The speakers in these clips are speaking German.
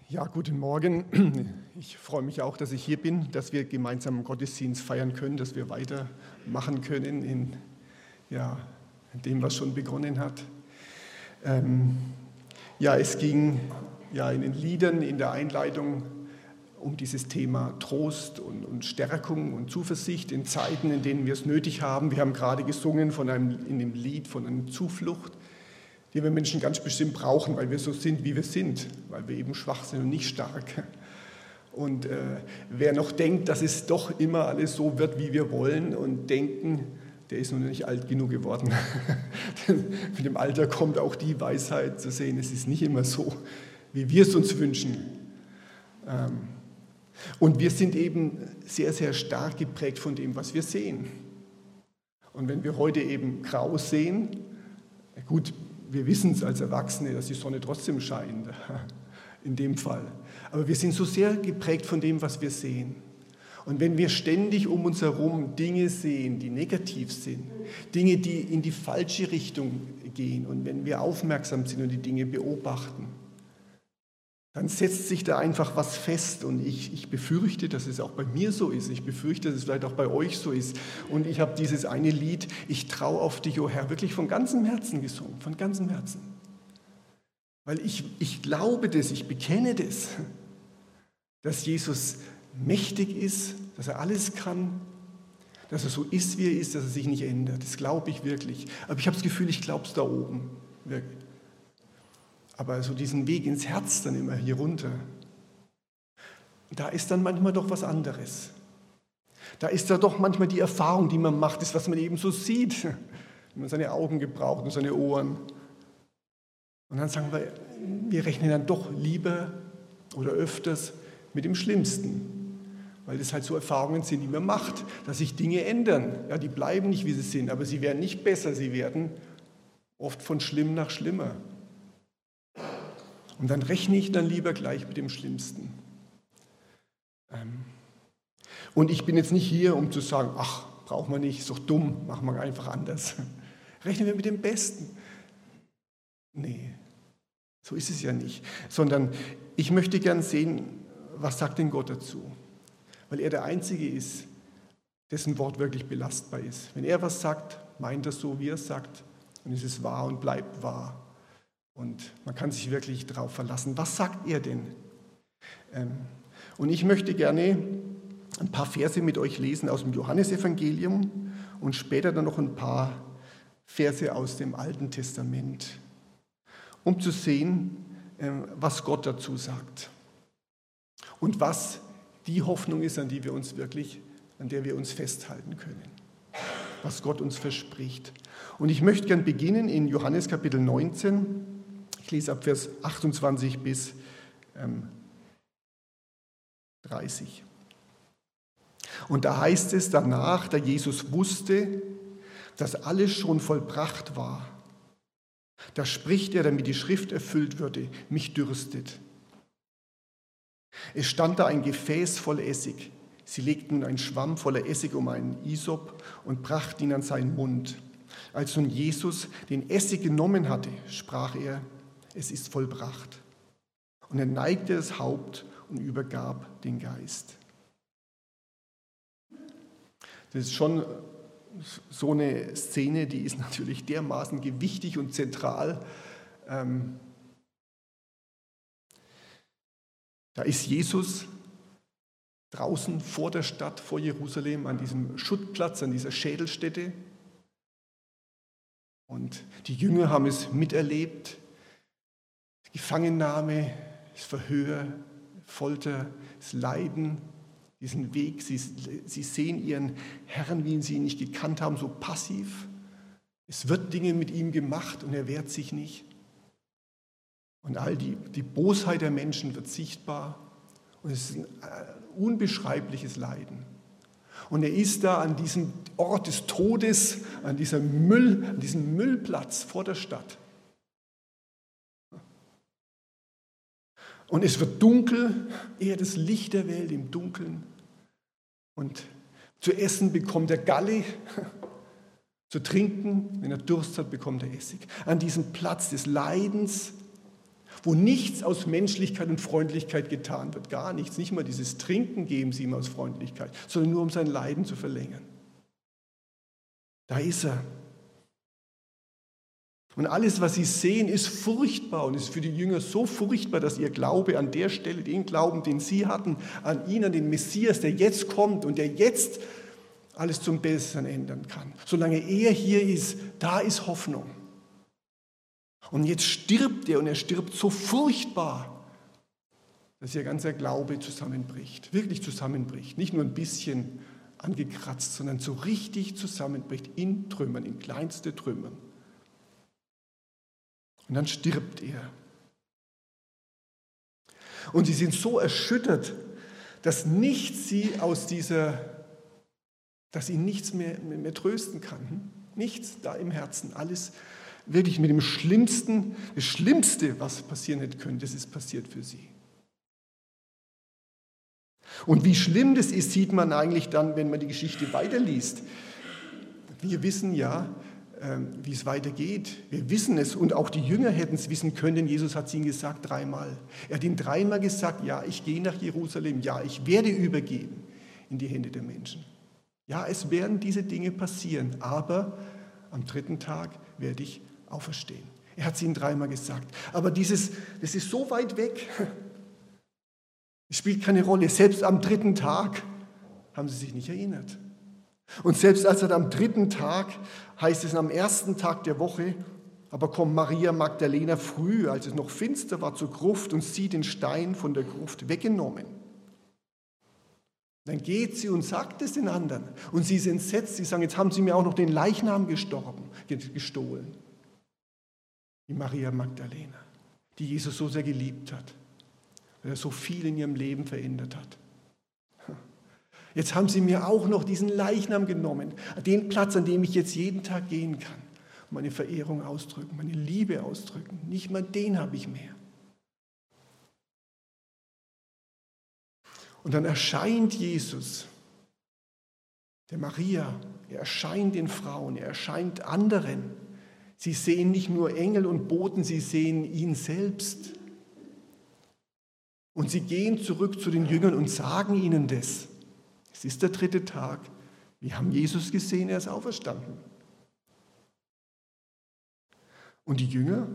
Ja, guten Morgen. Ich freue mich auch, dass ich hier bin, dass wir gemeinsam Gottesdienst feiern können, dass wir weitermachen können in dem, was schon begonnen hat. Es ging in den Liedern, in der Einleitung um dieses Thema Trost und Stärkung und Zuversicht in Zeiten, in denen wir es nötig haben. Wir haben gerade gesungen in dem Lied von einer Zuflucht, die wir Menschen ganz bestimmt brauchen, weil wir so sind, wie wir sind, weil wir eben schwach sind und nicht stark. Und wer noch denkt, dass es doch immer alles so wird, wie wir wollen und denken, der ist noch nicht alt genug geworden. Mit dem Alter kommt auch die Weisheit zu sehen, es ist nicht immer so, wie wir es uns wünschen. Und wir sind eben sehr, sehr stark geprägt von dem, was wir sehen. Und wenn wir heute eben grau sehen, gut, wir wissen es als Erwachsene, dass die Sonne trotzdem scheint, in dem Fall. Aber wir sind so sehr geprägt von dem, was wir sehen. Und wenn wir ständig um uns herum Dinge sehen, die negativ sind, Dinge, die in die falsche Richtung gehen, und wenn wir aufmerksam sind und die Dinge beobachten, dann setzt sich da einfach was fest. Und ich befürchte, dass es auch bei mir so ist. Ich befürchte, dass es vielleicht auch bei euch so ist. Und ich habe dieses eine Lied, Ich traue auf dich, o Herr, wirklich von ganzem Herzen gesungen, von ganzem Herzen. Weil ich glaube das, ich bekenne das, dass Jesus mächtig ist, dass er alles kann, dass er so ist, wie er ist, dass er sich nicht ändert. Das glaube ich wirklich. Aber ich habe das Gefühl, ich glaube es da oben, wirklich. Aber so diesen Weg ins Herz dann immer hier runter, da ist dann manchmal doch was anderes. Da ist da doch manchmal die Erfahrung, die man macht, das, was man eben so sieht, wenn man seine Augen gebraucht und seine Ohren. Und dann sagen wir rechnen dann doch lieber oder öfters mit dem Schlimmsten, weil das halt so Erfahrungen sind, die man macht, dass sich Dinge ändern. Ja, die bleiben nicht, wie sie sind, aber sie werden nicht besser, sie werden oft von schlimm nach schlimmer. Und dann rechne ich dann lieber gleich mit dem Schlimmsten. Und ich bin jetzt nicht hier, um zu sagen, ach, braucht man nicht, ist doch dumm, machen wir einfach anders. Rechnen wir mit dem Besten. Nee, so ist es ja nicht. Sondern ich möchte gern sehen, was sagt denn Gott dazu? Weil er der Einzige ist, dessen Wort wirklich belastbar ist. Wenn er was sagt, meint er so, wie er es sagt, und es ist wahr und bleibt wahr. Und man kann sich wirklich darauf verlassen. Was sagt er denn? Und ich möchte gerne ein paar Verse mit euch lesen aus dem Johannesevangelium und später dann noch ein paar Verse aus dem Alten Testament, um zu sehen, was Gott dazu sagt. Und was die Hoffnung ist, an der wir uns festhalten können. Was Gott uns verspricht. Und ich möchte gern beginnen in Johannes Kapitel 19. Ich lese ab Vers 28 bis 30. Und da heißt es danach, da Jesus wusste, dass alles schon vollbracht war, da spricht er, damit die Schrift erfüllt würde, mich dürstet. Es stand da ein Gefäß voll Essig. Sie legten einen Schwamm voller Essig um einen Isop und brachten ihn an seinen Mund. Als nun Jesus den Essig genommen hatte, sprach er, es ist vollbracht. Und er neigte das Haupt und übergab den Geist. Das ist schon so eine Szene, die ist natürlich dermaßen gewichtig und zentral. Da ist Jesus draußen vor der Stadt, vor Jerusalem, an diesem Schuttplatz, an dieser Schädelstätte. Und die Jünger haben es miterlebt. Gefangennahme, das Verhör, Folter, das Leiden, diesen Weg. Sie sehen ihren Herrn, wie sie ihn nicht gekannt haben, so passiv. Es wird Dinge mit ihm gemacht und er wehrt sich nicht. Und all die Bosheit der Menschen wird sichtbar. Und es ist ein unbeschreibliches Leiden. Und er ist da an diesem Ort des Todes, an diesem Müllplatz vor der Stadt. Und es wird dunkel, er das Licht der Welt im Dunkeln. Und zu essen bekommt er Galle, zu trinken, wenn er Durst hat, bekommt er Essig. An diesem Platz des Leidens. wo nichts aus Menschlichkeit und Freundlichkeit getan wird, gar nichts, nicht mal dieses Trinken geben sie ihm aus Freundlichkeit, sondern nur um sein Leiden zu verlängern. Da ist er. Und alles, was sie sehen, ist furchtbar und ist für die Jünger so furchtbar, dass ihr Glaube an der Stelle, den Glauben, den sie hatten, an ihn, an den Messias, der jetzt kommt und der jetzt alles zum Besseren ändern kann. Solange er hier ist, da ist Hoffnung. Und jetzt stirbt er und er stirbt so furchtbar, dass ihr ganzer Glaube zusammenbricht, wirklich zusammenbricht. Nicht nur ein bisschen angekratzt, sondern so richtig zusammenbricht in Trümmern, in kleinste Trümmern. Und dann stirbt er. Und sie sind so erschüttert, dass nichts sie aus dass ihn nichts mehr trösten kann. Nichts da im Herzen. Alles wirklich mit dem Schlimmsten, das Schlimmste, was passieren hätte können, das ist passiert für sie. Und wie schlimm das ist, sieht man eigentlich dann, wenn man die Geschichte weiterliest. Wir wissen ja, wie es weitergeht. Wir wissen es und auch die Jünger hätten es wissen können, denn Jesus hat es ihnen gesagt 3-mal. Er hat ihnen 3-mal gesagt, ja, ich gehe nach Jerusalem, ja, ich werde übergeben in die Hände der Menschen. Ja, es werden diese Dinge passieren, aber am 3. Tag werde ich auferstehen. Er hat es ihnen 3-mal gesagt. Aber das ist so weit weg. Es spielt keine Rolle. Selbst am 3. Tag haben sie sich nicht erinnert. Und selbst als er am 3. Tag, heißt es am 1. Tag der Woche, aber kommt Maria Magdalena früh, als es noch finster war, zur Gruft und sieht den Stein von der Gruft weggenommen. Dann geht sie und sagt es den anderen. Und sie sind entsetzt. Sie sagen, jetzt haben sie mir auch noch den Leichnam gestohlen. Die Maria Magdalena, die Jesus so sehr geliebt hat, weil er so viel in ihrem Leben verändert hat. Jetzt haben sie mir auch noch diesen Leichnam genommen, den Platz, an dem ich jetzt jeden Tag gehen kann, meine Verehrung ausdrücken, meine Liebe ausdrücken. Nicht mal den habe ich mehr. Und dann erscheint Jesus, der Maria, er erscheint den Frauen, er erscheint anderen. Sie sehen nicht nur Engel und Boten, sie sehen ihn selbst. Und sie gehen zurück zu den Jüngern und sagen ihnen das. Es ist der 3. Tag. Wir haben Jesus gesehen, er ist auferstanden. Und die Jünger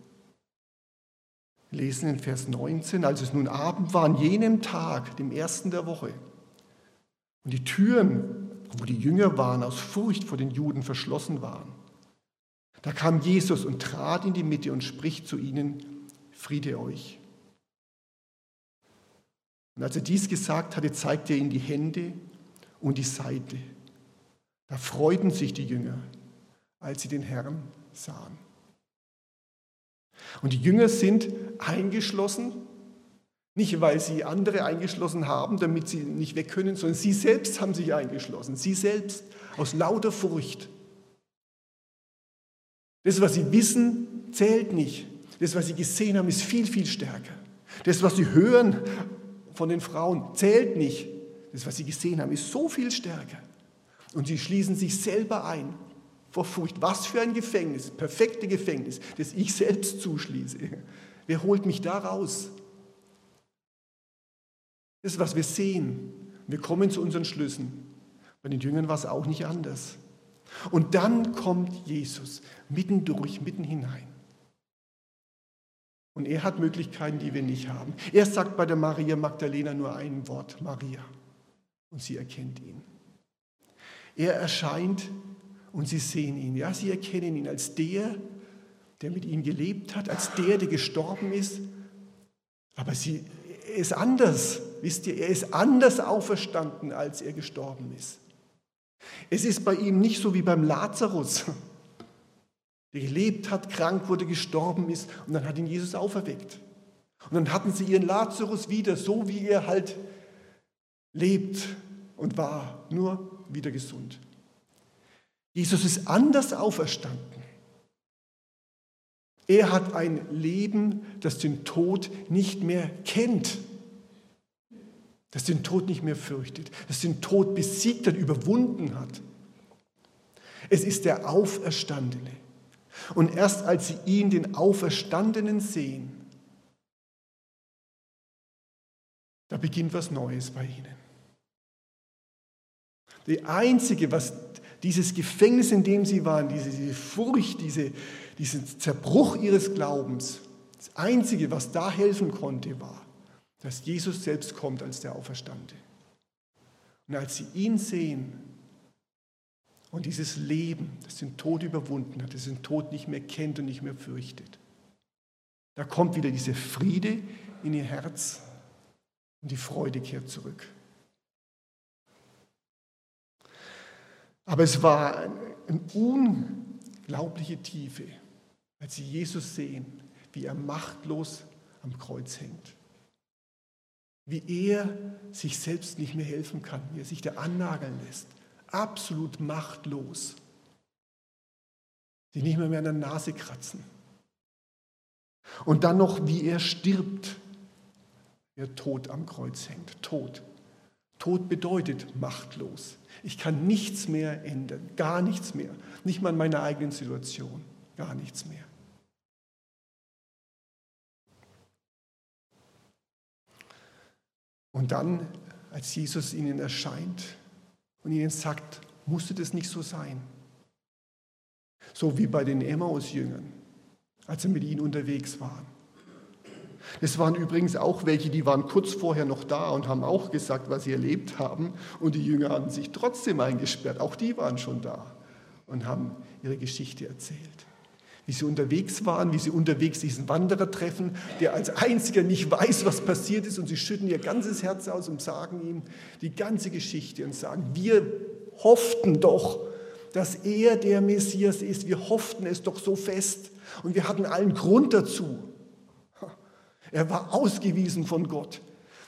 lesen in Vers 19, als es nun Abend war, an jenem Tag, dem 1. der Woche, und die Türen, wo die Jünger waren, aus Furcht vor den Juden verschlossen waren, da kam Jesus und trat in die Mitte und spricht zu ihnen, Friede euch. Und als er dies gesagt hatte, zeigte er ihnen die Hände und die Seite. Da freuten sich die Jünger, als sie den Herrn sahen. Und die Jünger sind eingeschlossen, nicht weil sie andere eingeschlossen haben, damit sie nicht weg können, sondern sie selbst haben sich eingeschlossen. Sie selbst aus lauter Furcht. Das, was sie wissen, zählt nicht. Das, was sie gesehen haben, ist viel, viel stärker. Das, was sie hören von den Frauen, zählt nicht. Das, was sie gesehen haben, ist so viel stärker. Und sie schließen sich selber ein vor Furcht. Was für ein Gefängnis, perfekte Gefängnis, das ich selbst zuschließe. Wer holt mich da raus? Das ist, was wir sehen. Wir kommen zu unseren Schlüssen. Bei den Jüngern war es auch nicht anders. Und dann kommt Jesus mittendurch, mitten hinein. Und er hat Möglichkeiten, die wir nicht haben. Er sagt bei der Maria Magdalena nur ein Wort, Maria. Und sie erkennt ihn. Er erscheint und sie sehen ihn. Ja, sie erkennen ihn als der mit ihm gelebt hat, als der gestorben ist. Aber er ist anders, wisst ihr, er ist anders auferstanden, als er gestorben ist. Es ist bei ihm nicht so wie beim Lazarus, der gelebt hat, krank wurde, gestorben ist und dann hat ihn Jesus auferweckt. Und dann hatten sie ihren Lazarus wieder, so wie er halt lebt und war, nur wieder gesund. Jesus ist anders auferstanden. Er hat ein Leben, das den Tod nicht mehr kennt, das den Tod nicht mehr fürchtet, das den Tod besiegt hat, überwunden hat. Es ist der Auferstandene. Und erst als sie ihn, den Auferstandenen, sehen, Da beginnt was Neues bei ihnen. Die Einzige, was dieses Gefängnis, in dem sie waren, diese Furcht, diesen Zerbruch ihres Glaubens, das Einzige, was da helfen konnte, war, dass Jesus selbst kommt als der Auferstandene. Und als sie ihn sehen und dieses Leben, das den Tod überwunden hat, das den Tod nicht mehr kennt und nicht mehr fürchtet, da kommt wieder dieser Friede in ihr Herz und die Freude kehrt zurück. Aber es war eine unglaubliche Tiefe, als sie Jesus sehen, wie er machtlos am Kreuz hängt. Wie er sich selbst nicht mehr helfen kann, wie er sich da annageln lässt. Absolut machtlos. Die nicht mehr an der Nase kratzen. Und dann noch, wie er stirbt, wie er tot am Kreuz hängt. Tod. Tod bedeutet machtlos. Ich kann nichts mehr ändern, gar nichts mehr. Nicht mal in meiner eigenen Situation, gar nichts mehr. Und dann, als Jesus ihnen erscheint und ihnen sagt, musste das nicht so sein? So wie bei den Emmaus-Jüngern, als sie mit ihnen unterwegs waren. Es waren übrigens auch welche, die waren kurz vorher noch da und haben auch gesagt, was sie erlebt haben. Und die Jünger haben sich trotzdem eingesperrt. Auch die waren schon da und haben ihre Geschichte erzählt. Wie sie unterwegs waren, wie sie unterwegs diesen Wanderer treffen, der als einziger nicht weiß, was passiert ist. Und sie schütten ihr ganzes Herz aus und sagen ihm die ganze Geschichte und sagen, wir hofften doch, dass er der Messias ist. Wir hofften es doch so fest und wir hatten allen Grund dazu. Er war ausgewiesen von Gott.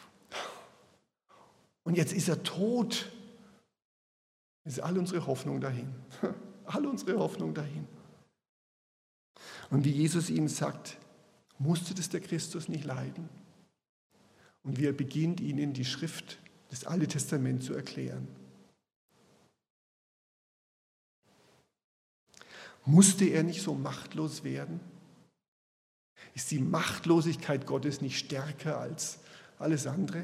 Und jetzt ist er tot. Ist all unsere Hoffnung dahin. All unsere Hoffnung dahin. Und wie Jesus ihnen sagt, musste das der Christus nicht leiden? Und wie er beginnt, ihnen die Schrift, das Alte Testament zu erklären. Musste er nicht so machtlos werden? Ist die Machtlosigkeit Gottes nicht stärker als alles andere?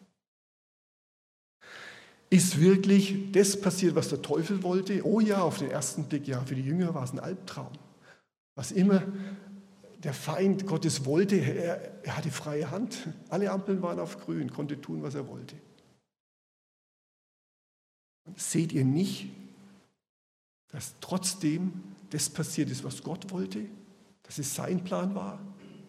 Ist wirklich das passiert, was der Teufel wollte? Oh ja, auf den ersten Blick, ja, für die Jünger war es ein Albtraum. Was immer der Feind Gottes wollte, er hatte freie Hand. Alle Ampeln waren auf grün, konnte tun, was er wollte. Und seht ihr nicht, dass trotzdem das passiert ist, was Gott wollte? Dass es sein Plan war?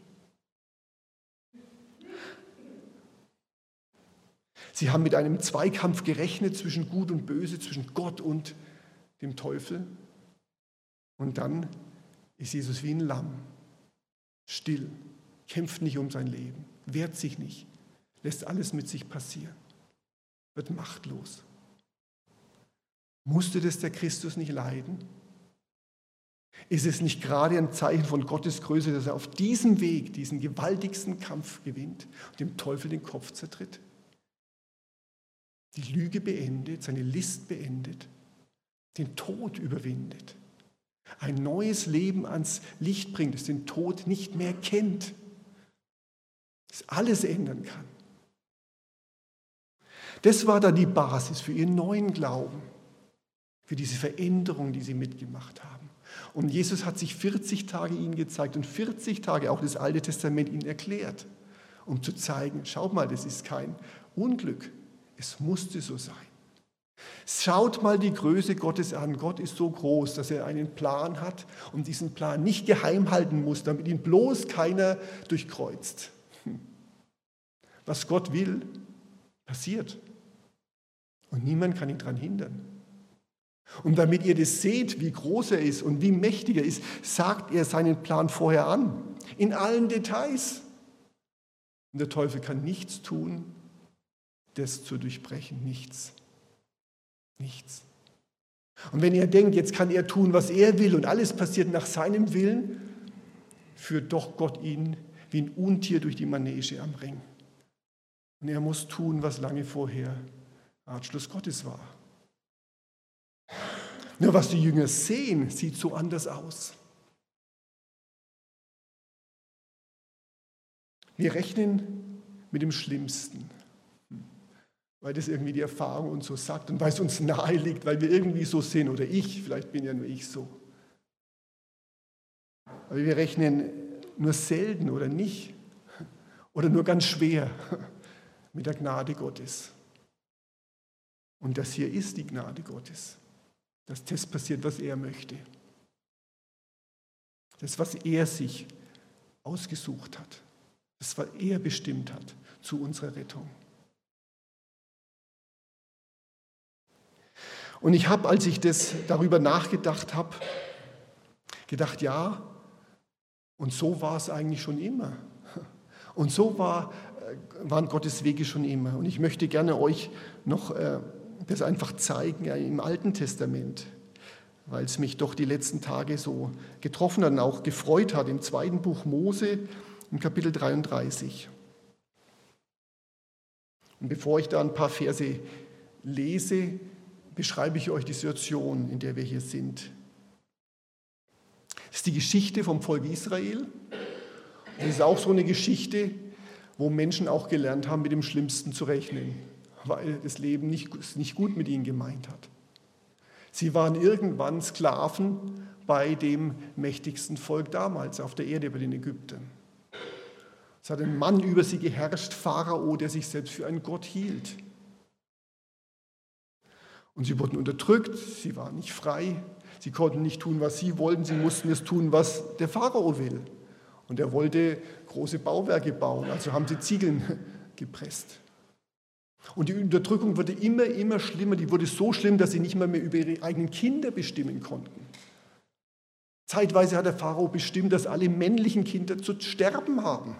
Sie haben mit einem Zweikampf gerechnet zwischen Gut und Böse, zwischen Gott und dem Teufel. Und dann ist Jesus wie ein Lamm, still, kämpft nicht um sein Leben, wehrt sich nicht, lässt alles mit sich passieren, wird machtlos. Musste das der Christus nicht leiden? Ist es nicht gerade ein Zeichen von Gottes Größe, dass er auf diesem Weg diesen gewaltigsten Kampf gewinnt und dem Teufel den Kopf zertritt? Die Lüge beendet, seine List beendet, den Tod überwindet, ein neues Leben ans Licht bringt, das den Tod nicht mehr kennt, das alles ändern kann. Das war dann die Basis für ihren neuen Glauben, für diese Veränderung, die sie mitgemacht haben. Und Jesus hat sich 40 Tage ihnen gezeigt und 40 Tage auch das Alte Testament ihnen erklärt, um zu zeigen, schaut mal, das ist kein Unglück, es musste so sein. Schaut mal die Größe Gottes an. Gott ist so groß, dass er einen Plan hat und diesen Plan nicht geheim halten muss, damit ihn bloß keiner durchkreuzt. Was Gott will, passiert. Und niemand kann ihn daran hindern. Und damit ihr das seht, wie groß er ist und wie mächtig er ist, sagt er seinen Plan vorher an. In allen Details. Und der Teufel kann nichts tun, das zu durchbrechen. Nichts. Nichts. Und wenn er denkt, jetzt kann er tun, was er will und alles passiert nach seinem Willen, führt doch Gott ihn wie ein Untier durch die Manege am Ring. Und er muss tun, was lange vorher Ratschluss Gottes war. Nur was die Jünger sehen, sieht so anders aus. Wir rechnen mit dem Schlimmsten. weil das irgendwie die Erfahrung uns so sagt und weil es uns nahe liegt, weil wir irgendwie so sind oder vielleicht bin ja nur ich so. Aber wir rechnen nur selten oder nicht oder nur ganz schwer mit der Gnade Gottes. Und das hier ist die Gnade Gottes, dass das passiert, was er möchte. Das, was er sich ausgesucht hat, das, was er bestimmt hat zu unserer Rettung. Und ich habe, als ich darüber nachgedacht habe, gedacht, ja, und so war es eigentlich schon immer. Und so waren Gottes Wege schon immer. Und ich möchte gerne euch noch das einfach zeigen, ja, im Alten Testament, weil es mich doch die letzten Tage so getroffen hat und auch gefreut hat, im 2. Buch Mose, im Kapitel 33. Und bevor ich da ein paar Verse lese, beschreibe ich euch die Situation, in der wir hier sind. Das ist die Geschichte vom Volk Israel. Und es ist auch so eine Geschichte, wo Menschen auch gelernt haben, mit dem Schlimmsten zu rechnen, weil das Leben nicht gut mit ihnen gemeint hat. Sie waren irgendwann Sklaven bei dem mächtigsten Volk damals auf der Erde, bei den Ägyptern. Es hat ein Mann über sie geherrscht, Pharao, der sich selbst für einen Gott hielt. Und sie wurden unterdrückt, sie waren nicht frei, sie konnten nicht tun, was sie wollten, sie mussten es tun, was der Pharao will. Und er wollte große Bauwerke bauen, also haben sie Ziegeln gepresst. Und die Unterdrückung wurde immer schlimmer, die wurde so schlimm, dass sie nicht mehr über ihre eigenen Kinder bestimmen konnten. Zeitweise hat der Pharao bestimmt, dass alle männlichen Kinder zu sterben haben.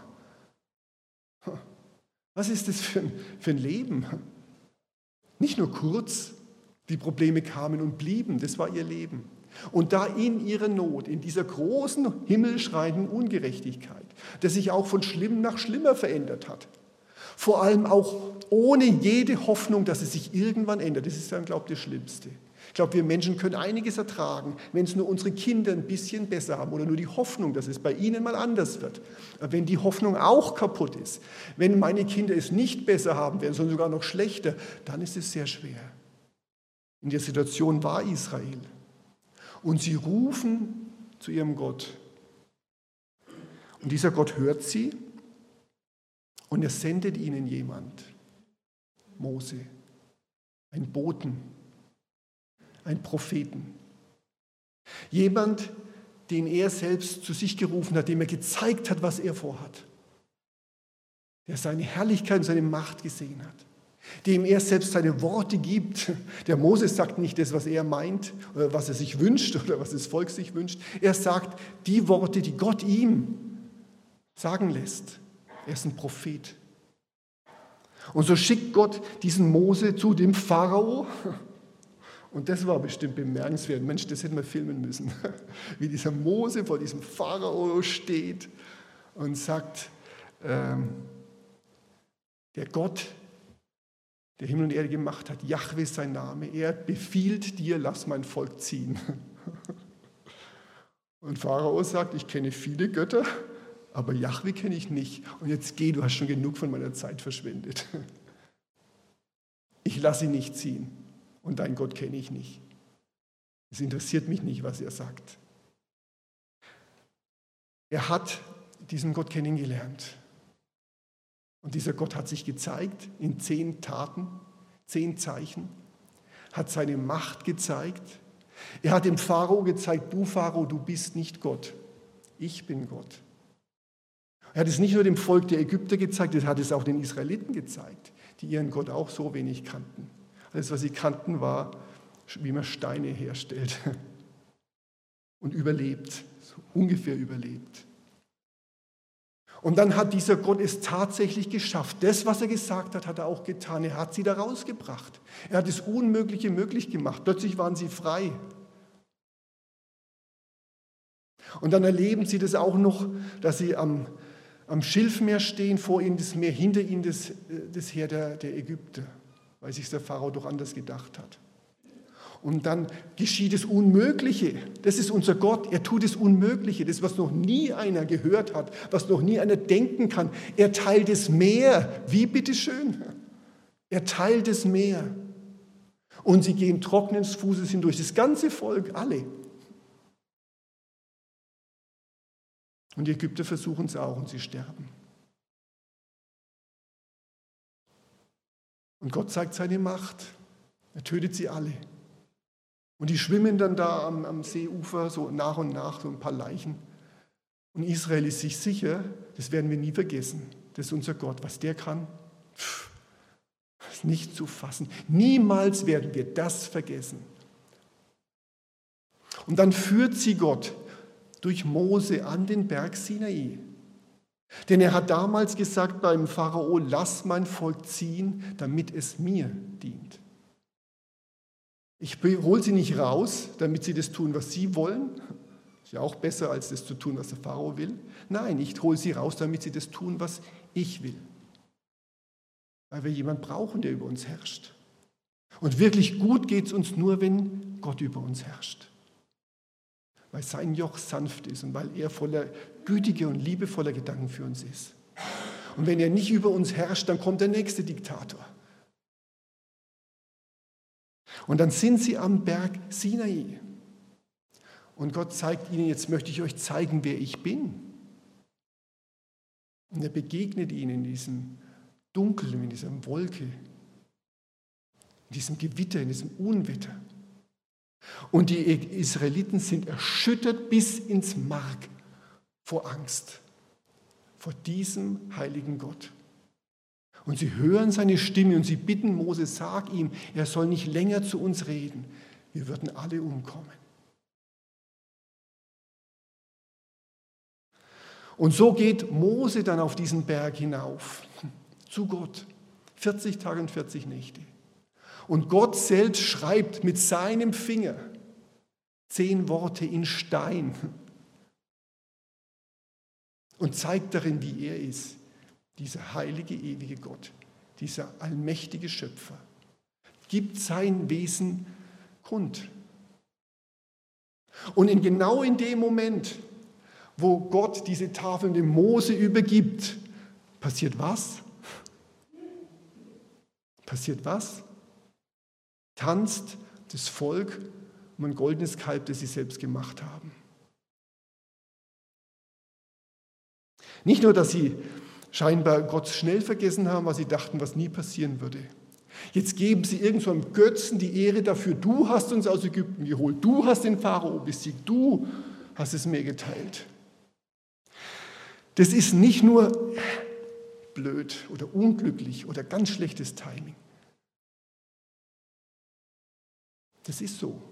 Was ist das für ein Leben? Nicht nur kurz, die Probleme kamen und blieben, das war ihr Leben. Und da in ihrer Not, in dieser großen, himmelschreienden Ungerechtigkeit, das sich auch von schlimm nach schlimmer verändert hat, vor allem auch ohne jede Hoffnung, dass es sich irgendwann ändert, das ist dann, glaube ich, das Schlimmste. Ich glaube, wir Menschen können einiges ertragen, wenn es nur unsere Kinder ein bisschen besser haben oder nur die Hoffnung, dass es bei ihnen mal anders wird. Aber wenn die Hoffnung auch kaputt ist, wenn meine Kinder es nicht besser haben werden, sondern sogar noch schlechter, dann ist es sehr schwer. In der Situation war Israel. Und sie rufen zu ihrem Gott. Und dieser Gott hört sie und er sendet ihnen jemand, Mose, einen Boten, einen Propheten. Jemand, den er selbst zu sich gerufen hat, dem er gezeigt hat, was er vorhat. Der seine Herrlichkeit und seine Macht gesehen hat. Dem er selbst seine Worte gibt. Der Moses sagt nicht das, was er meint oder was er sich wünscht oder was das Volk sich wünscht. Er sagt die Worte, die Gott ihm sagen lässt. Er ist ein Prophet. Und so schickt Gott diesen Mose zu dem Pharao. Und das war bestimmt bemerkenswert. Mensch, das hätten wir filmen müssen. Wie dieser Mose vor diesem Pharao steht und sagt, der Gott, der Himmel und Erde gemacht hat, Jahwe ist sein Name, er befiehlt dir, lass mein Volk ziehen. Und Pharao sagt, ich kenne viele Götter, aber Jahwe kenne ich nicht. Und jetzt geh, du hast schon genug von meiner Zeit verschwendet. Ich lasse ihn nicht ziehen und deinen Gott kenne ich nicht. Es interessiert mich nicht, was er sagt. Er hat diesen Gott kennengelernt. Und dieser Gott hat sich gezeigt in 10 Taten, 10 Zeichen, hat seine Macht gezeigt. Er hat dem Pharao gezeigt, du Pharao, du bist nicht Gott, ich bin Gott. Er hat es nicht nur dem Volk der Ägypter gezeigt, er hat es auch den Israeliten gezeigt, die ihren Gott auch so wenig kannten. Alles, was sie kannten, war, wie man Steine herstellt und überlebt, so ungefähr überlebt. Und dann hat dieser Gott es tatsächlich geschafft. Das, was er gesagt hat, hat er auch getan. Er hat sie da rausgebracht. Er hat das Unmögliche möglich gemacht. Plötzlich waren sie frei. Und dann erleben sie das auch noch, dass sie am Schilfmeer stehen, vor ihnen das Meer, hinter ihnen das Heer der Ägypter, weil sich der Pharao doch anders gedacht hat. Und dann geschieht das Unmögliche. Das ist unser Gott. Er tut das Unmögliche. Das, was noch nie einer gehört hat, was noch nie einer denken kann. Er teilt das Meer. Wie bitteschön? Er teilt das Meer. Und sie gehen trockenen Fußes hindurch. Das ganze Volk, alle. Und die Ägypter versuchen es auch und sie sterben. Und Gott zeigt seine Macht. Er tötet sie alle. Und die schwimmen dann da am Seeufer so nach und nach, so ein paar Leichen. Und Israel ist sich sicher, das werden wir nie vergessen. Das ist unser Gott. Was der kann, ist nicht zu fassen. Niemals werden wir das vergessen. Und dann führt sie Gott durch Mose an den Berg Sinai. Denn er hat damals gesagt beim Pharao, lass mein Volk ziehen, damit es mir dient. Ich hole sie nicht raus, damit sie das tun, was sie wollen. Ist ja auch besser, als das zu tun, was der Pharao will. Nein, ich hole sie raus, damit sie das tun, was ich will. Weil wir jemanden brauchen, der über uns herrscht. Und wirklich gut geht es uns nur, wenn Gott über uns herrscht. Weil sein Joch sanft ist und weil er voller gütiger und liebevoller Gedanken für uns ist. Und wenn er nicht über uns herrscht, dann kommt der nächste Diktator. Und dann sind sie am Berg Sinai. Und Gott zeigt ihnen, jetzt möchte ich euch zeigen, wer ich bin. Und er begegnet ihnen in diesem Dunkel, in dieser Wolke, in diesem Gewitter, in diesem Unwetter. Und die Israeliten sind erschüttert bis ins Mark vor Angst, vor diesem heiligen Gott. Und sie hören seine Stimme und sie bitten Mose, sag ihm, er soll nicht länger zu uns reden. Wir würden alle umkommen. Und so geht Mose dann auf diesen Berg hinauf, zu Gott, 40 Tage und 40 Nächte. Und Gott selbst schreibt mit seinem Finger 10 Worte in Stein und zeigt darin, wie er ist, dieser heilige, ewige Gott, dieser allmächtige Schöpfer, gibt sein Wesen kund. Und genau in dem Moment, wo Gott diese Tafeln dem Mose übergibt, passiert was? Passiert was? Tanzt das Volk um ein goldenes Kalb, das sie selbst gemacht haben. Nicht nur, dass sie scheinbar Gott schnell vergessen haben, was sie dachten, was nie passieren würde. Jetzt geben sie irgend so einem Götzen die Ehre dafür, du hast uns aus Ägypten geholt, du hast den Pharao besiegt, du hast es mir geteilt. Das ist nicht nur blöd oder unglücklich oder ganz schlechtes Timing. Das ist so.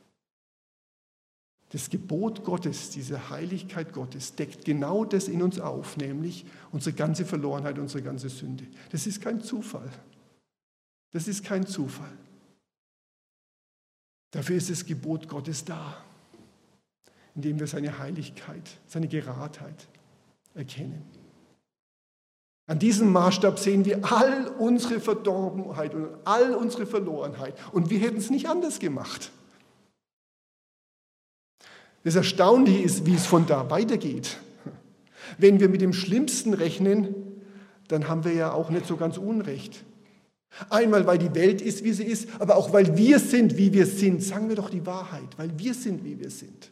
Das Gebot Gottes, diese Heiligkeit Gottes, deckt genau das in uns auf, nämlich unsere ganze Verlorenheit, unsere ganze Sünde. Das ist kein Zufall. Das ist kein Zufall. Dafür ist das Gebot Gottes da, indem wir seine Heiligkeit, seine Geradheit erkennen. An diesem Maßstab sehen wir all unsere Verdorbenheit und all unsere Verlorenheit. Und wir hätten es nicht anders gemacht. Das Erstaunliche ist, wie es von da weitergeht. Wenn wir mit dem Schlimmsten rechnen, dann haben wir ja auch nicht so ganz Unrecht. Einmal, weil die Welt ist, wie sie ist, aber auch, weil wir sind, wie wir sind. Sagen wir doch die Wahrheit, weil wir sind, wie wir sind.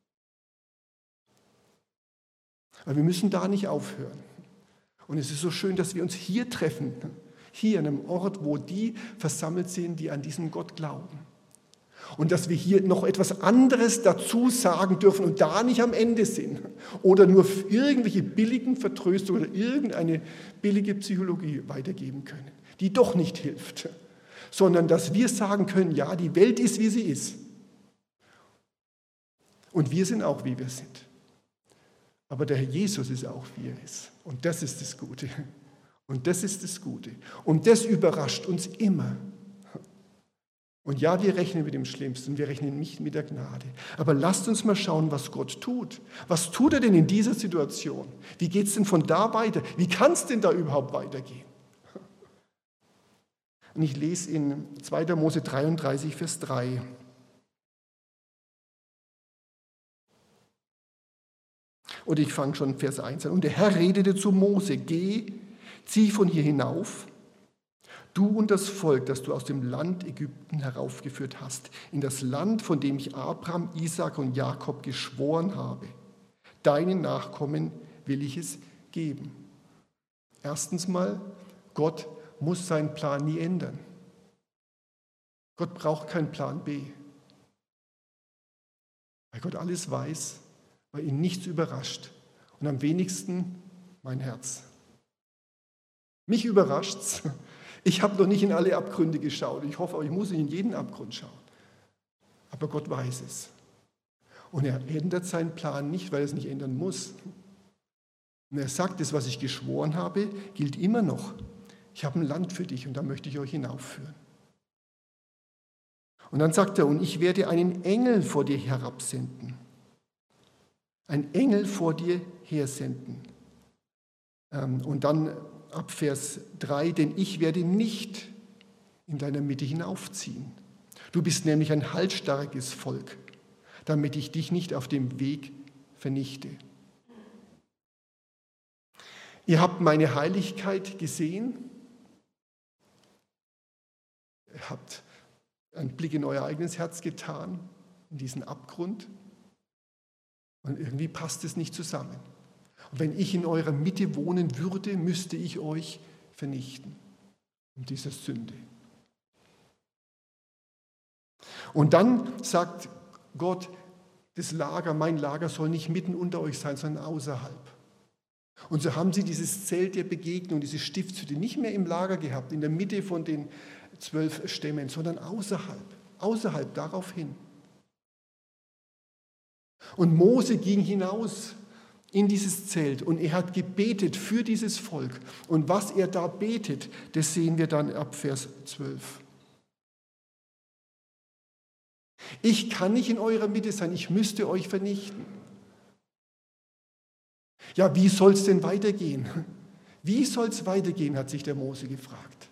Aber wir müssen da nicht aufhören. Und es ist so schön, dass wir uns hier treffen, hier an einem Ort, wo die versammelt sind, die an diesen Gott glauben. Und dass wir hier noch etwas anderes dazu sagen dürfen und da nicht am Ende sind. Oder nur irgendwelche billigen Vertröstungen oder irgendeine billige Psychologie weitergeben können, die doch nicht hilft. Sondern dass wir sagen können, ja, die Welt ist, wie sie ist. Und wir sind auch, wie wir sind. Aber der Herr Jesus ist auch, wie er ist. Und das ist das Gute. Und das ist das Gute. Und das überrascht uns immer. Und ja, wir rechnen mit dem Schlimmsten, wir rechnen nicht mit der Gnade. Aber lasst uns mal schauen, was Gott tut. Was tut er denn in dieser Situation? Wie geht es denn von da weiter? Wie kann es denn da überhaupt weitergehen? Und ich lese in 2. Mose 33, Vers 3. Und ich fange schon Vers 1 an. Und der Herr redete zu Mose, geh, zieh von hier hinauf, Du und das Volk, das du aus dem Land Ägypten heraufgeführt hast, in das Land, von dem ich Abraham, Isaak und Jakob geschworen habe. Deinen Nachkommen will ich es geben. Erstens mal, Gott muss seinen Plan nie ändern. Gott braucht keinen Plan B. Weil Gott alles weiß, weil ihn nichts überrascht. Und am wenigsten mein Herz. Mich überrascht's. Ich habe noch nicht in alle Abgründe geschaut. Ich hoffe, ich muss in jeden Abgrund schauen. Aber Gott weiß es. Und er ändert seinen Plan nicht, weil er es nicht ändern muss. Und er sagt, das, was ich geschworen habe, gilt immer noch. Ich habe ein Land für dich und da möchte ich euch hinaufführen. Und dann sagt er, und ich werde einen Engel vor dir herabsenden. Ein Engel vor dir hersenden. Und dann ab Vers 3, denn ich werde nicht in deiner Mitte hinaufziehen. Du bist nämlich ein halsstarkes Volk, damit ich dich nicht auf dem Weg vernichte. Ihr habt meine Heiligkeit gesehen. Ihr habt einen Blick in euer eigenes Herz getan, in diesen Abgrund. Und irgendwie passt es nicht zusammen. Und wenn ich in eurer Mitte wohnen würde, müsste ich euch vernichten um dieser Sünde. Und dann sagt Gott, das Lager, mein Lager soll nicht mitten unter euch sein, sondern außerhalb. Und so haben sie dieses Zelt der Begegnung, diese Stiftshütte nicht mehr im Lager gehabt, in der Mitte von den 12 Stämmen, sondern außerhalb darauf hin. Und Mose ging hinaus in dieses Zelt und er hat gebetet für dieses Volk. Und was er da betet, das sehen wir dann ab Vers 12. Ich kann nicht in eurer Mitte sein, ich müsste euch vernichten. Ja, wie soll es denn weitergehen? Wie soll es weitergehen, hat sich der Mose gefragt.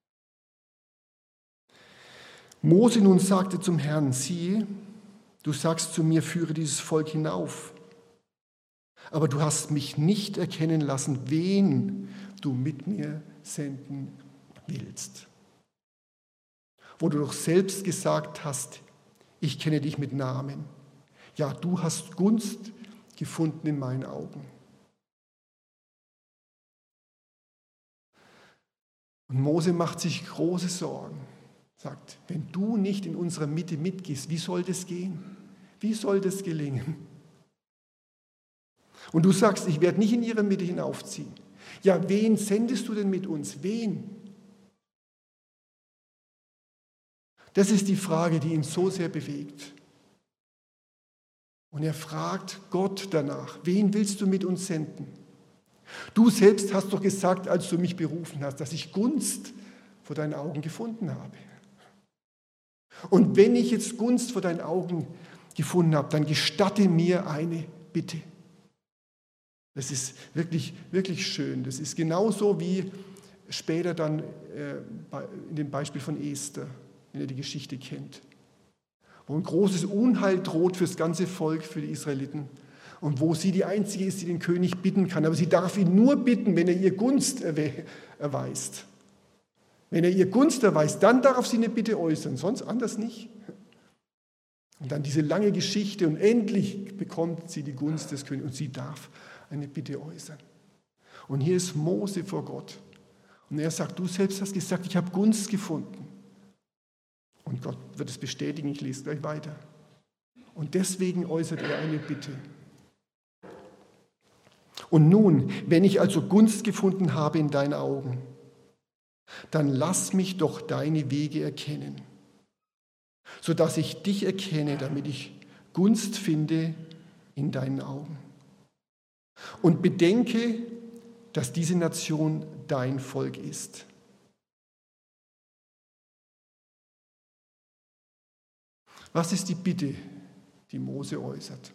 Mose nun sagte zum Herrn, siehe, du sagst zu mir, führe dieses Volk hinauf. Aber du hast mich nicht erkennen lassen, wen du mit mir senden willst. Wo du doch selbst gesagt hast, ich kenne dich mit Namen. Ja, du hast Gunst gefunden in meinen Augen. Und Mose macht sich große Sorgen, sagt, wenn du nicht in unserer Mitte mitgehst, wie soll das gehen? Wie soll das gelingen? Und du sagst, ich werde nicht in ihre Mitte hinaufziehen. Ja, wen sendest du denn mit uns? Wen? Das ist die Frage, die ihn so sehr bewegt. Und er fragt Gott danach, wen willst du mit uns senden? Du selbst hast doch gesagt, als du mich berufen hast, dass ich Gunst vor deinen Augen gefunden habe. Und wenn ich jetzt Gunst vor deinen Augen gefunden habe, dann gestatte mir eine Bitte. Das ist wirklich, wirklich schön. Das ist genauso wie später dann in dem Beispiel von Esther, wenn ihr die Geschichte kennt, wo ein großes Unheil droht für das ganze Volk, für die Israeliten und wo sie die Einzige ist, die den König bitten kann. Aber sie darf ihn nur bitten, wenn er ihr Gunst erweist. Wenn er ihr Gunst erweist, dann darf sie eine Bitte äußern, sonst anders nicht. Und dann diese lange Geschichte und endlich bekommt sie die Gunst des Königs und sie darf eine Bitte äußern. Und hier ist Mose vor Gott. Und er sagt, du selbst hast gesagt, ich habe Gunst gefunden. Und Gott wird es bestätigen, ich lese gleich weiter. Und deswegen äußert er eine Bitte. Und nun, wenn ich also Gunst gefunden habe in deinen Augen, dann lass mich doch deine Wege erkennen, sodass ich dich erkenne, damit ich Gunst finde in deinen Augen. Und bedenke, dass diese Nation dein Volk ist. Was ist die Bitte, die Mose äußert?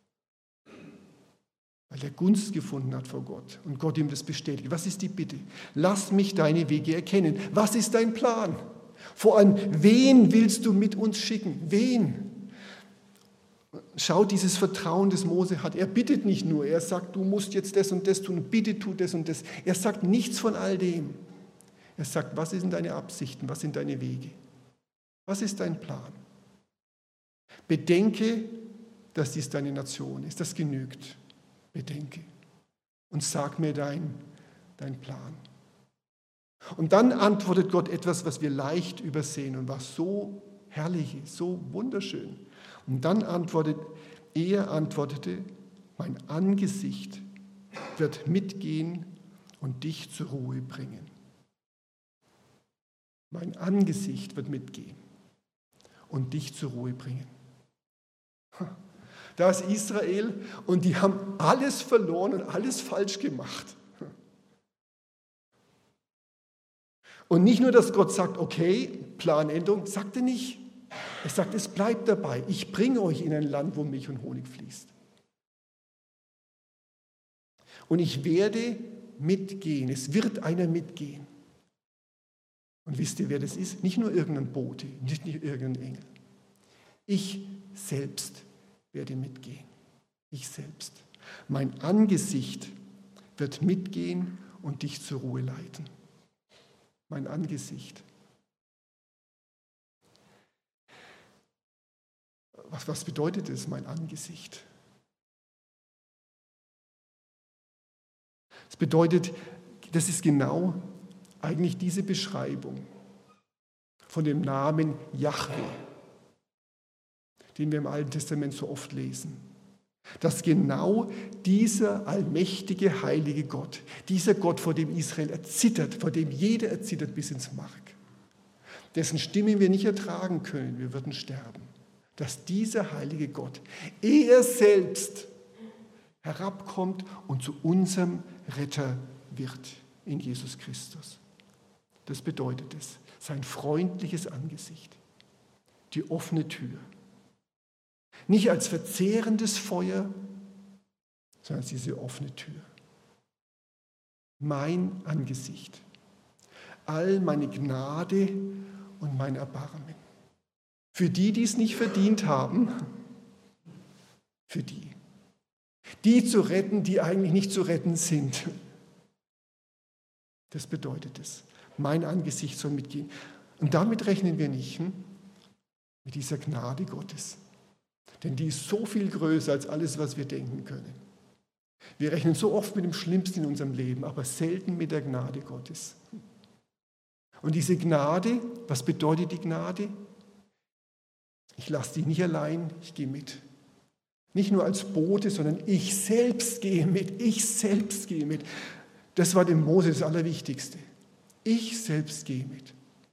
Weil er Gunst gefunden hat vor Gott und Gott ihm das bestätigt. Was ist die Bitte? Lass mich deine Wege erkennen. Was ist dein Plan? Vor allem, wen willst du mit uns schicken? Wen? Schaut dieses Vertrauen, das Mose hat. Er bittet nicht nur, er sagt, du musst jetzt das und das tun, bitte tu das und das. Er sagt nichts von all dem. Er sagt, was sind deine Absichten, was sind deine Wege? Was ist dein Plan? Bedenke, dass dies deine Nation ist. Das genügt. Bedenke. Und sag mir dein Plan. Und dann antwortet Gott etwas, was wir leicht übersehen und was so herrlich ist, so wunderschön. Und dann antwortete, mein Angesicht wird mitgehen und dich zur Ruhe bringen. Mein Angesicht wird mitgehen und dich zur Ruhe bringen. Da ist Israel und die haben alles verloren und alles falsch gemacht. Und nicht nur, dass Gott sagt, okay, Planänderung, sagt er nicht. Er sagt, es bleibt dabei. Ich bringe euch in ein Land, wo Milch und Honig fließt. Und ich werde mitgehen. Es wird einer mitgehen. Und wisst ihr, wer das ist? Nicht nur irgendein Bote, nicht irgendein Engel. Ich selbst werde mitgehen. Ich selbst. Mein Angesicht wird mitgehen und dich zur Ruhe leiten. Mein Angesicht. Was bedeutet es, mein Angesicht? Es bedeutet, das ist genau eigentlich diese Beschreibung von dem Namen Jahwe, den wir im Alten Testament so oft lesen. Dass genau dieser allmächtige, heilige Gott, dieser Gott, vor dem Israel erzittert, vor dem jeder erzittert bis ins Mark, dessen Stimme wir nicht ertragen können, wir würden sterben, dass dieser heilige Gott, er selbst herabkommt und zu unserem Retter wird in Jesus Christus. Das bedeutet es, sein freundliches Angesicht, die offene Tür. Nicht als verzehrendes Feuer, sondern als diese offene Tür. Mein Angesicht, all meine Gnade und mein Erbarmen. Für die, die es nicht verdient haben, für die. Die zu retten, die eigentlich nicht zu retten sind. Das bedeutet es. Mein Angesicht soll mitgehen. Und damit rechnen wir nicht, mit dieser Gnade Gottes. Denn die ist so viel größer als alles, was wir denken können. Wir rechnen so oft mit dem Schlimmsten in unserem Leben, aber selten mit der Gnade Gottes. Und diese Gnade, was bedeutet die Gnade? Ich lasse dich nicht allein, ich gehe mit. Nicht nur als Bote, sondern ich selbst gehe mit. Ich selbst gehe mit. Das war dem Mose das Allerwichtigste. Ich selbst gehe mit.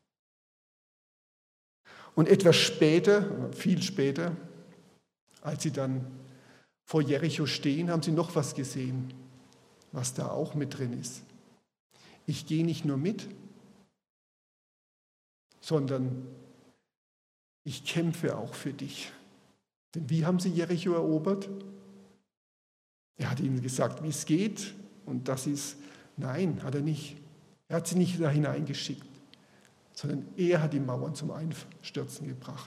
Und etwas später, viel später, als sie dann vor Jericho stehen, haben sie noch was gesehen, was da auch mit drin ist. Ich gehe nicht nur mit, sondern ich kämpfe auch für dich. Denn wie haben sie Jericho erobert? Er hat ihnen gesagt, wie es geht. Und das ist, nein, hat er nicht. Er hat sie nicht da hineingeschickt, sondern er hat die Mauern zum Einstürzen gebracht.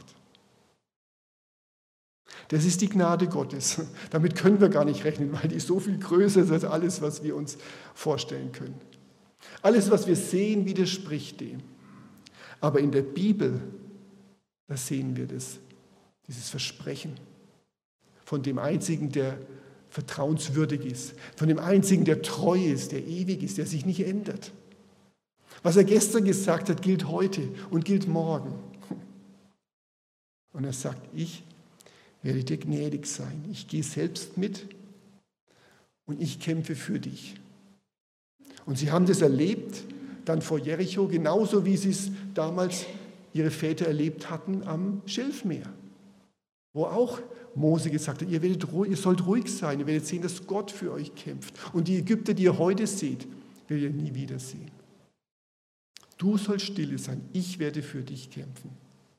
Das ist die Gnade Gottes. Damit können wir gar nicht rechnen, weil die so viel größer ist als alles, was wir uns vorstellen können. Alles, was wir sehen, widerspricht dem. Aber in der Bibel, da sehen wir das, dieses Versprechen von dem Einzigen, der vertrauenswürdig ist, von dem Einzigen, der treu ist, der ewig ist, der sich nicht ändert. Was er gestern gesagt hat, gilt heute und gilt morgen. Und er sagt, ich werde dir gnädig sein. Ich gehe selbst mit und ich kämpfe für dich. Und sie haben das erlebt, dann vor Jericho, genauso wie sie es damals ihre Väter erlebt hatten am Schilfmeer, wo auch Mose gesagt hat, ihr sollt ruhig sein, ihr werdet sehen, dass Gott für euch kämpft. Und die Ägypter, die ihr heute seht, werdet ihr nie wiedersehen. Du sollst stille sein, ich werde für dich kämpfen.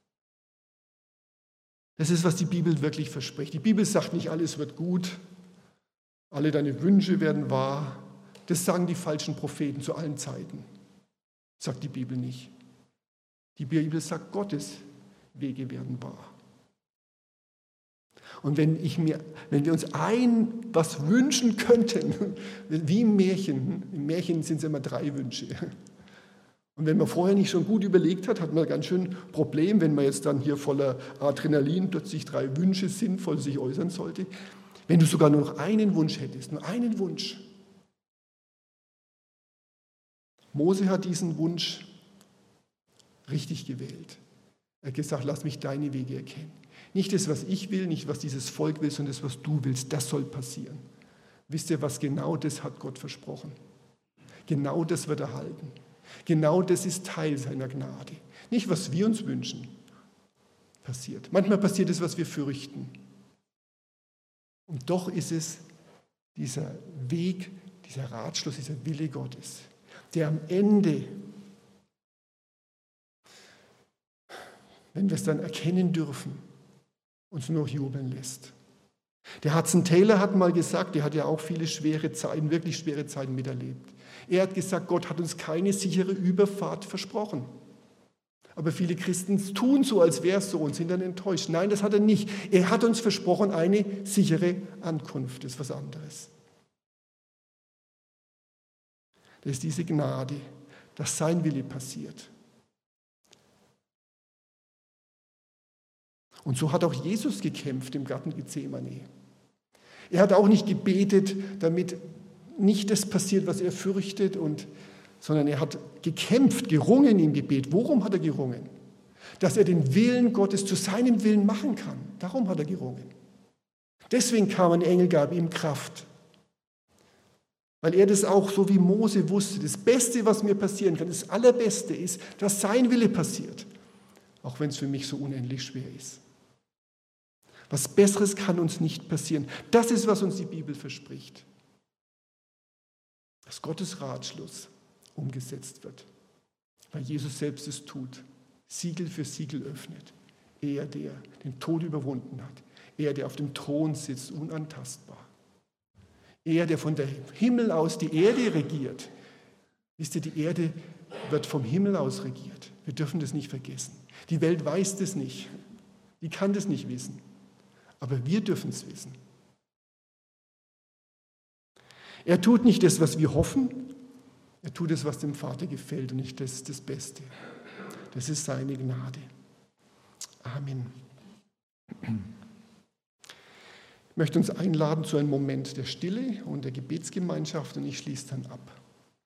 Das ist, was die Bibel wirklich verspricht. Die Bibel sagt nicht, alles wird gut, alle deine Wünsche werden wahr. Das sagen die falschen Propheten zu allen Zeiten. Sagt die Bibel nicht. Die Bibel sagt, Gottes Wege werden wahr. Und wenn wir uns was wünschen könnten, wie im Märchen sind es immer 3 Wünsche. Und wenn man vorher nicht schon gut überlegt hat, hat man ganz schön ein Problem, wenn man jetzt dann hier voller Adrenalin plötzlich 3 Wünsche sinnvoll sich äußern sollte. Wenn du sogar nur noch einen Wunsch hättest, nur einen Wunsch. Mose hat diesen Wunsch richtig gewählt. Er hat gesagt, lass mich deine Wege erkennen. Nicht das, was ich will, nicht was dieses Volk will, sondern das, was du willst, das soll passieren. Wisst ihr was, genau das hat Gott versprochen. Genau das wird er halten. Genau das ist Teil seiner Gnade. Nicht, was wir uns wünschen, passiert. Manchmal passiert es, was wir fürchten. Und doch ist es dieser Weg, dieser Ratschluss, dieser Wille Gottes, der am Ende, wenn wir es dann erkennen dürfen, uns nur noch jubeln lässt. Der Hudson Taylor hat mal gesagt, der hat ja auch viele schwere Zeiten, wirklich schwere Zeiten miterlebt. Er hat gesagt, Gott hat uns keine sichere Überfahrt versprochen. Aber viele Christen tun so, als wäre es so und sind dann enttäuscht. Nein, das hat er nicht. Er hat uns versprochen, eine sichere Ankunft. Das ist was anderes. Das ist diese Gnade, dass sein Wille passiert. Und so hat auch Jesus gekämpft im Garten Gethsemane. Er hat auch nicht gebetet, damit nicht das passiert, was er fürchtet, sondern er hat gekämpft, gerungen im Gebet. Worum hat er gerungen? Dass er den Willen Gottes zu seinem Willen machen kann. Darum hat er gerungen. Deswegen kam ein Engel, gab ihm Kraft. Weil er das auch so wie Mose wusste. Das Beste, was mir passieren kann, das Allerbeste ist, dass sein Wille passiert. Auch wenn es für mich so unendlich schwer ist. Was Besseres kann uns nicht passieren. Das ist, was uns die Bibel verspricht. Dass Gottes Ratschluss umgesetzt wird. Weil Jesus selbst es tut. Siegel für Siegel öffnet. Er, der den Tod überwunden hat. Er, der auf dem Thron sitzt, unantastbar. Er, der von der Himmel aus die Erde regiert. Wisst ihr, die Erde wird vom Himmel aus regiert. Wir dürfen das nicht vergessen. Die Welt weiß das nicht. Die kann das nicht wissen. Aber wir dürfen es wissen. Er tut nicht das, was wir hoffen. Er tut es, was dem Vater gefällt und nicht das Beste. Das ist seine Gnade. Amen. Ich möchte uns einladen zu einem Moment der Stille und der Gebetsgemeinschaft und ich schließe dann ab.